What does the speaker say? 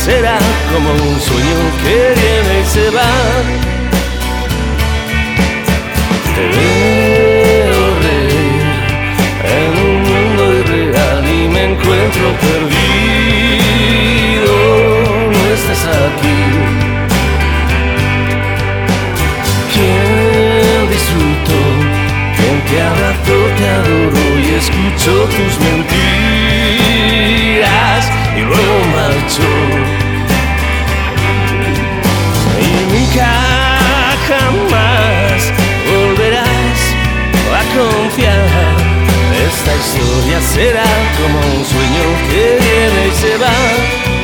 será como un sueño que viene y se va. Te veo reír en un mundo irreal y me encuentro perdido. No estás aquí. ¿Quién disfrutó? ¿Quién te abrazó, te adoró y escuchó tus mentiras y luego marchó? Y nunca jamás volverás a confiar. Esta historia será como un sueño que viene y se va.